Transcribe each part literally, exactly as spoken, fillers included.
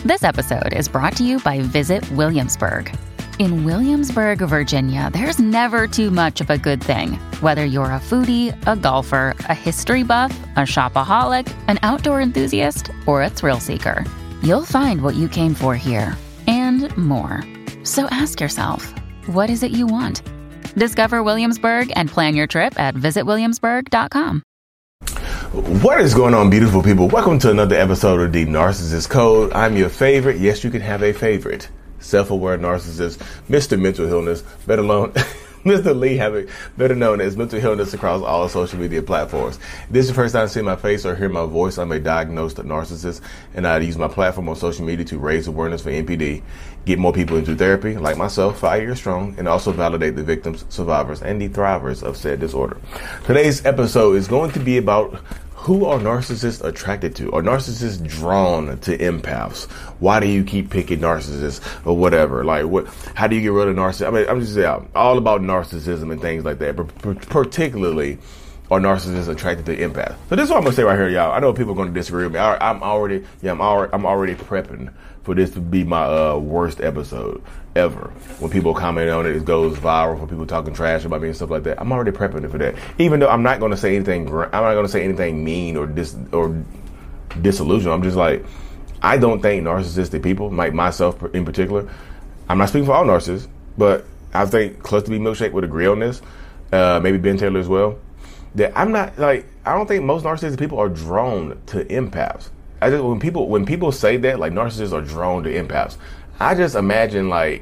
This episode is brought to you by Visit Williamsburg. In Williamsburg, Virginia, there's never too much of a good thing. Whether you're a foodie, a golfer, a history buff, a shopaholic, an outdoor enthusiast, or a thrill seeker, you'll find what you came for here and more. So ask yourself, what is it you want? Discover Williamsburg and plan your trip at visit williamsburg dot com. What is going on, beautiful people? Welcome to another episode of The Narcissist Code. I'm your favorite. Yes, you can have a favorite. Self-aware narcissist, Mister Mental Illness, better known, Mister Lee Havoc, better known as Mental Illness across all social media platforms. If this is the first time seeing my face or hear my voice, I'm a diagnosed narcissist, and I use my platform on social media to raise awareness for N P D, get more people into therapy, like myself, five years strong, and also validate the victims, survivors, and the thrivers of said disorder. Today's episode is going to be about who are narcissists attracted to? Are narcissists drawn to empaths? Why do you keep picking narcissists or whatever? Like, what? How do you get rid of narcissism? I mean, I'm just yeah, all about narcissism and things like that. But particularly, are narcissists attracted to empaths? So this is what I'm gonna say right here, y'all. I know people are gonna disagree with me. I, I'm already, yeah, I'm already, I'm already prepping for this to be my uh, worst episode ever. When people comment on it, it goes viral for people talking trash about me and stuff like that. I'm already prepping for that. Even though I'm not going to say anything, I'm not going to say anything mean or dis or disillusioned. I'm just like, I don't think narcissistic people, like myself in particular, I'm not speaking for all narcissists, but I think Cluster B Milkshake would agree on this. Uh, maybe Ben Taylor as well. That I'm not like, I don't think most narcissistic people are drawn to empaths. I just when people when people say that, like, narcissists are drawn to empaths, I just imagine like,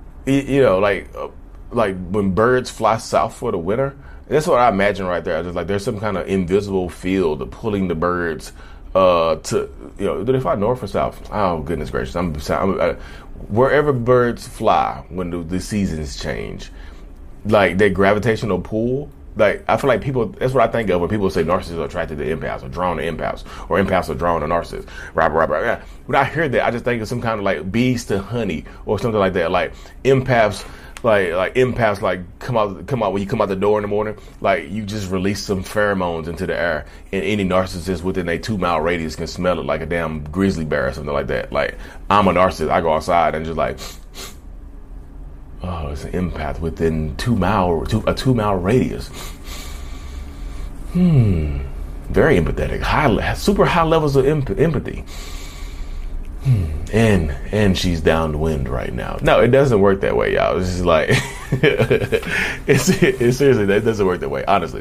you know, like uh, like when birds fly south for the winter. That's what I imagine right there. I just like there's some kind of invisible field pulling the birds uh, to, you know, do they fly north or south? Oh goodness gracious! I'm, I'm uh, wherever birds fly when the, the seasons change, like their gravitational pull. Like, I feel like people, that's what I think of when people say narcissists are attracted to empaths or drawn to empaths or empaths are drawn to narcissists. Right, right, right, right. When I hear that, I just think of some kind of like bees to honey or something like that. Like empaths, like, like empaths, like come out, come out when you come out the door in the morning, like you just release some pheromones into the air and any narcissist within a two mile radius can smell it like a damn grizzly bear or something like that. Like, I'm a narcissist. I go outside and just like, oh, it's an empath within two mile, two, a two mile radius. Hmm. Very empathetic. High, super high levels of emp empathy. Hmm. And and she's downwind right now. No, it doesn't work that way, y'all. It's just like, it's, it's seriously, that doesn't work that way, honestly.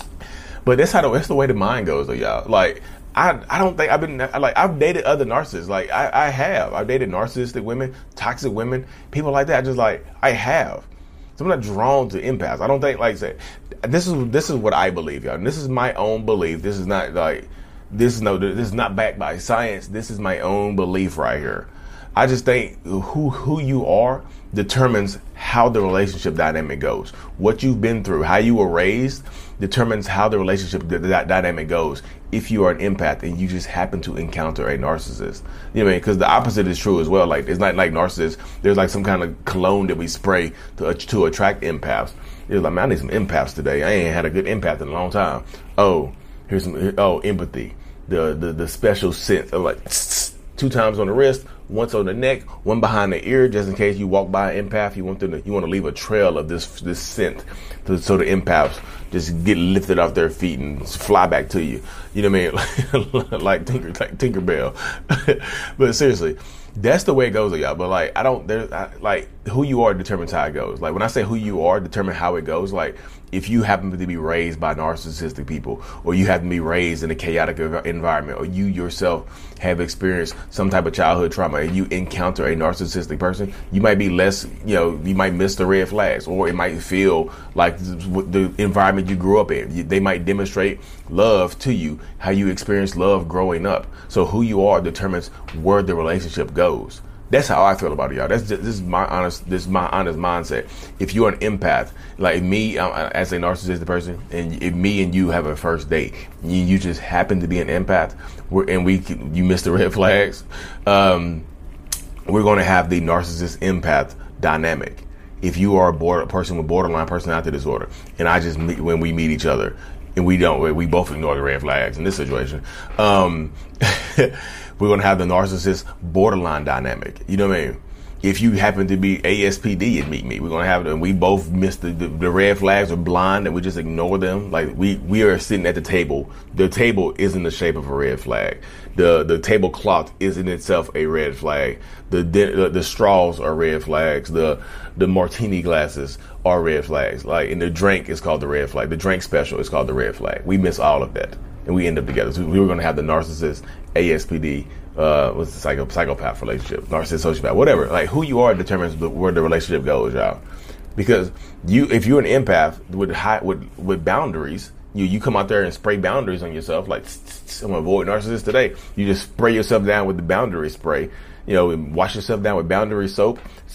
But that's how the, that's the way the mind goes, though, y'all. Like, I I don't think I've been like I've dated other narcissists. Like I, I have. I've dated narcissistic women, toxic women, people like that. I just like I have. So I'm not drawn to empaths. I don't think like say this is this is what I believe, y'all. And this is my own belief. This is not like this is no this is not backed by science. This is my own belief right here. I just think who who you are determines how the relationship dynamic goes. What you've been through, how you were raised, determines how the relationship the, the dynamic goes. If you are an empath and you just happen to encounter a narcissist, you know what I mean? Because the opposite is true as well. Like, it's not like narcissists. There's like some kind of cologne that we spray to to attract empaths. It's like, man, I need some empaths today. I ain't had a good empath in a long time. Oh, here's some. Oh, empathy. The the the special scent of like two times on the wrist, once on the neck, one behind the ear, just in case you walk by an empath. You want them to, you want to leave a trail of this this scent, to, so the empaths just get lifted off their feet and fly back to you. You know what I mean? like Tinker, like Tinkerbell. But seriously, that's the way it goes, y'all. But like, I don't. There, I, like, who you are determines how it goes. Like, when I say who you are determine how it goes. Like, if you happen to be raised by narcissistic people, or you happen to be raised in a chaotic environment, or you yourself have experienced some type of childhood trauma, and you encounter a narcissistic person, you might be less, you know, you might miss the red flags, or it might feel like the environment you grew up in. They might demonstrate love to you, how you experienced love growing up. So who you are determines where the relationship goes. That's how I feel about it, y'all. That's just, this is my honest, this is my honest mindset. If you're an empath, like me, uh, as a narcissistic person, and if me and you have a first date, you, you just happen to be an empath, we're, and we, you miss the red flags, um, we're going to have the narcissist empath dynamic. If you are a, border, a person with borderline personality disorder, and I just meet, when we meet each other, and we don't, we both ignore the red flags in this situation, um, We're going to have the narcissist borderline dynamic. You know what I mean? If you happen to be A S P D and meet me, we're going to have them. We both miss the, the, the red flags, are blind, and we just ignore them. Like we, we are sitting at the table. The table is in the shape of a red flag. The, the tablecloth is in itself a red flag. The, the, the straws are red flags. The, the martini glasses are red flags. Like, and the drink is called the red flag. The drink special is called the red flag. We miss all of that. And we end up together. So we were going to have the narcissist, A S P D, uh, what's the psycho, psychopath relationship, narcissist, sociopath, whatever. Like who you are determines the, where the relationship goes, y'all. Because you, if you're an empath with high, with, with boundaries, you, you come out there and spray boundaries on yourself. Like, I'm going to avoid narcissists today. You just spray yourself down with the boundary spray, you know, and wash yourself down with boundary soap,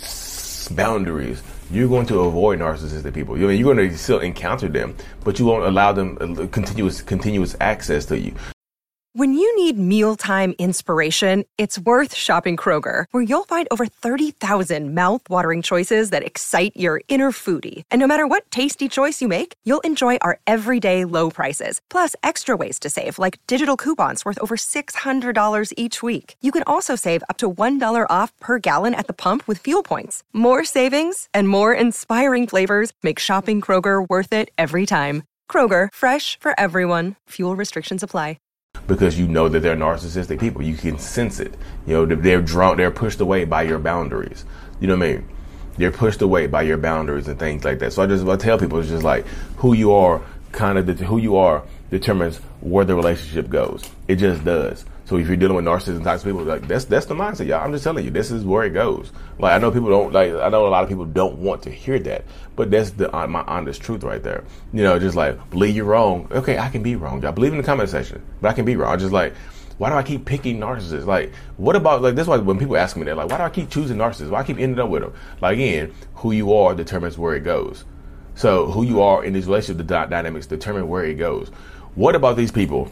boundaries. You're going to avoid narcissistic people. You're going to still encounter them, but you won't allow them continuous continuous access to you. When you need mealtime inspiration, it's worth shopping Kroger, where you'll find over thirty thousand mouth-watering choices that excite your inner foodie. And no matter what tasty choice you make, you'll enjoy our everyday low prices, plus extra ways to save, like digital coupons worth over six hundred dollars each week. You can also save up to one dollar off per gallon at the pump with fuel points. More savings and more inspiring flavors make shopping Kroger worth it every time. Kroger, fresh for everyone. Fuel restrictions apply. Because you know that they're narcissistic people. You can sense it. You know, they're drawn, they're pushed away by your boundaries. You know what I mean? They're pushed away by your boundaries and things like that. So I just I tell people, it's just like who you are, kind of who you are determines where the relationship goes. It just does. So if you're dealing with narcissism types of people, like that's that's the mindset, y'all. I'm just telling you, this is where it goes. Like I know people don't like. I know a lot of people don't want to hear that, but that's the uh, my honest truth right there. You know, just like believe you're wrong. Okay, I can be wrong. Y'all believe in the comment section, but I can be wrong. I just like, why do I keep picking narcissists? Like, what about like this? Why when people ask me that, like, why do I keep choosing narcissists? Why I keep ending up with them? Like again, who you are determines where it goes. So who you are in these relationship the dy- dynamics determine where it goes. What about these people?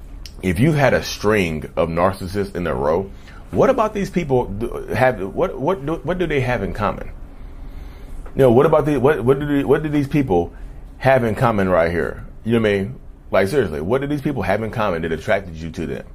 If you had a string of narcissists in a row, what about these people have? What what do, what do they have in common? You know, what about the what what do they, what do these people have in common right here? You know what I mean? Like seriously, what do these people have in common that attracted you to them?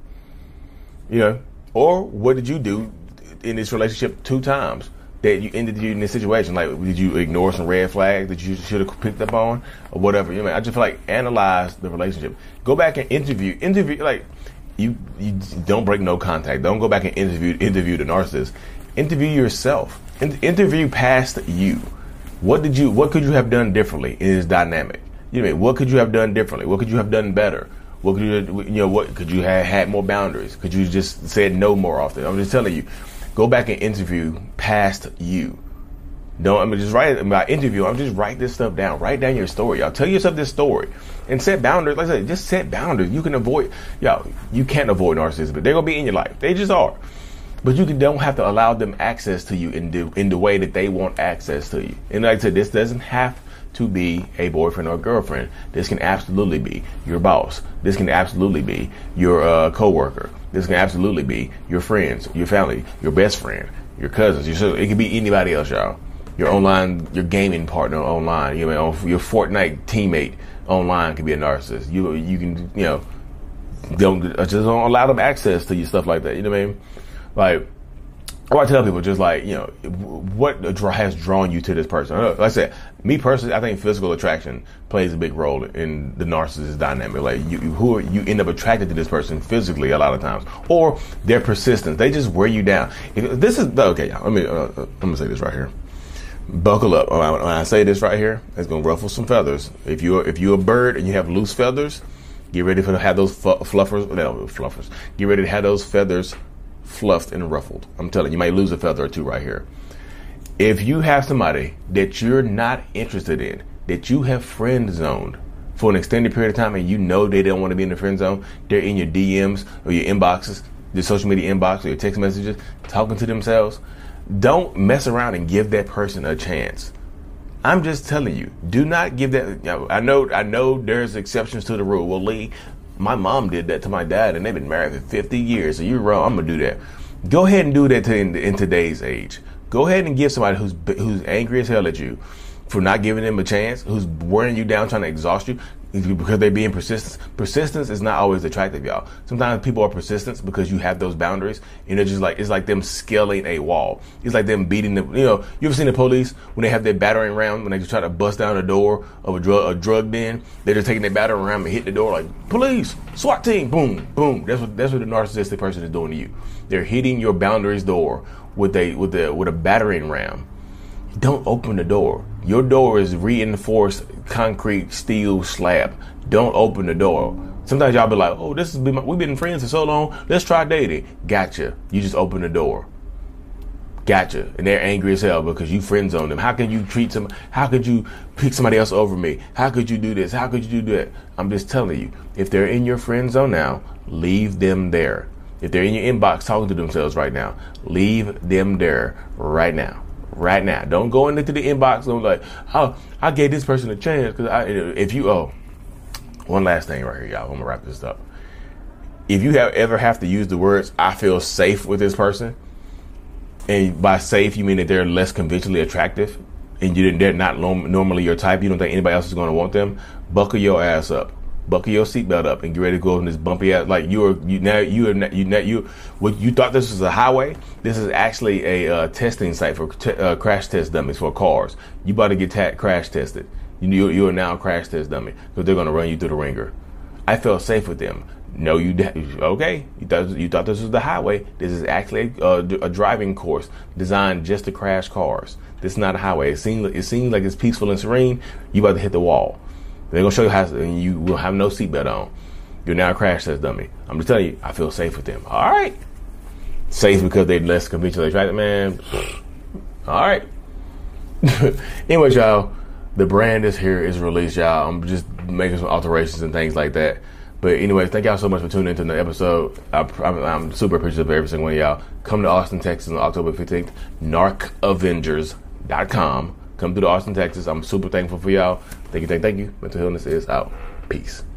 You know, or what did you do in this relationship two times that you ended you in this situation? Like, did you ignore some red flags that you should have picked up on, or whatever? You know, what I mean? I just feel like analyze the relationship. Go back and interview, interview. Like, you, you don't break no contact. Don't go back and interview, interview the narcissist. Interview yourself. In, interview past you. What did you? What could you have done differently in this dynamic? You know, what I mean? What could you have done differently? What could you have done better? What could you, you know, what could you have had more boundaries? Could you just said no more often? I'm just telling you. Go back and interview past you. Don't, I mean, just write it. By interview, I'm just write this stuff down. Write down your story. Y'all tell yourself this story and set boundaries. Like I said, just set boundaries. You can avoid, y'all, you can't avoid narcissists, but they're going to be in your life. They just are. But you can, don't have to allow them access to you in the, in the way that they want access to you. And like I said, this doesn't have to be a boyfriend or a girlfriend. This can absolutely be your boss. This can absolutely be your uh, coworker. This can absolutely be your friends, your family, your best friend, your cousins. Your sister. It could be anybody else, y'all. Your online, your gaming partner online. You know, your Fortnite teammate online could be a narcissist. You you can you know don't just don't allow them access to you, stuff like that. You know what I mean? Like, I tell people just like, you know, what has drawn you to this person? Like I said, me personally, I think physical attraction plays a big role in the narcissist dynamic. Like you, who are, you end up attracted to this person physically a lot of times, or their persistence. They just wear you down. If this is okay. Let me. Uh, I'm gonna say this right here. Buckle up. When I say this right here, it's gonna ruffle some feathers. If you if you're a bird and you have loose feathers, get ready to have those fluffers. No, fluffers. Get ready to have those feathers fluffed and ruffled. I'm telling you, you might lose a feather or two right here. If you have somebody that you're not interested in, that you have friend zoned for an extended period of time, and you know they don't want to be in the friend zone, they're in your D Ms or your inboxes, your social media inbox or your text messages, talking to themselves, don't mess around and give that person a chance. I'm just telling you, do not give that. You know, I know, I know there's exceptions to the rule. Well, Lee, my mom did that to my dad, and they've been married for fifty years. So you're wrong. I'm gonna do that. Go ahead and do that to, in, in today's age. Go ahead and give somebody who's who's angry as hell at you for not giving them a chance, who's wearing you down, trying to exhaust you because they're being persistent. Persistence is not always attractive, y'all. Sometimes people are persistent because you have those boundaries, and it's just like, it's like them scaling a wall. It's like them beating the, you know, you ever seen the police when they have their battering ram, when they just try to bust down the door of a drug, a drug den, they're just taking their battering ram and hit the door like, police, SWAT team, boom, boom. That's what, that's what the narcissistic person is doing to you. They're hitting your boundaries door with a, with a, with a battering ram. Don't open the door. Your door is reinforced concrete steel slab. Don't open the door. Sometimes y'all be like, oh, this has been my, we've been friends for so long. Let's try dating. Gotcha. You just open the door. Gotcha. And they're angry as hell because you friend zone them. How can you treat some? How could you pick somebody else over me? How could you do this? How could you do that? I'm just telling you, if they're in your friend zone now, leave them there. If they're in your inbox talking to themselves right now, leave them there right now. Right now. Don't go into the inbox and be like, oh, I gave this person a chance. Because I, if you, oh, one last thing right here, y'all. I'm going to wrap this up. If you have ever have to use the words, I feel safe with this person, and by safe, you mean that they're less conventionally attractive, and you didn't, they're not normally your type, you don't think anybody else is going to want them, buckle your ass up. Buckle your seatbelt up and get ready to go on this bumpy ass. Like you are, you now you are you now you what you thought this was a highway. This is actually a uh, testing site for t- uh, crash test dummies for cars. You about to get ta- crash tested. You you you are now a crash test dummy because they're going to run you through the ringer. I felt safe with them. No, you okay? You thought you thought this was the highway. This is actually a, a driving course designed just to crash cars. This is not a highway. It seems it seems like it's peaceful and serene. You about to hit the wall. They're going to show you how, and you will have no seatbelt on. You're now a crash test dummy. I'm just telling you, I feel safe with them. All right. Safe because they're less conventionally attractive, man. All right. Anyway, y'all, the brand is here, is released, y'all. I'm just making some alterations and things like that. But anyway, thank y'all so much for tuning into the episode. I, I'm, I'm super appreciative of every single one of y'all. Come to Austin, Texas on October fifteenth, narc avengers dot com. Come through to Austin, Texas. I'm super thankful for y'all. Thank you, thank, thank you. Mental Illness is out. Peace.